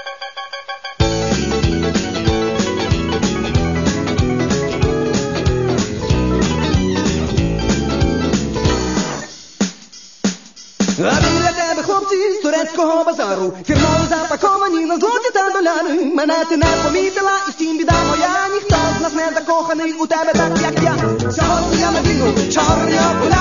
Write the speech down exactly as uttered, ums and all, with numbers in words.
А біля тебе хлопці з турецького базару фірмово запаковані на злоті та доляри. Мене ти не помітила, і втім біда моя. Ніхто з нас не закоханий у тебе так, як я. Сьогодні я надіну чорні окуляри.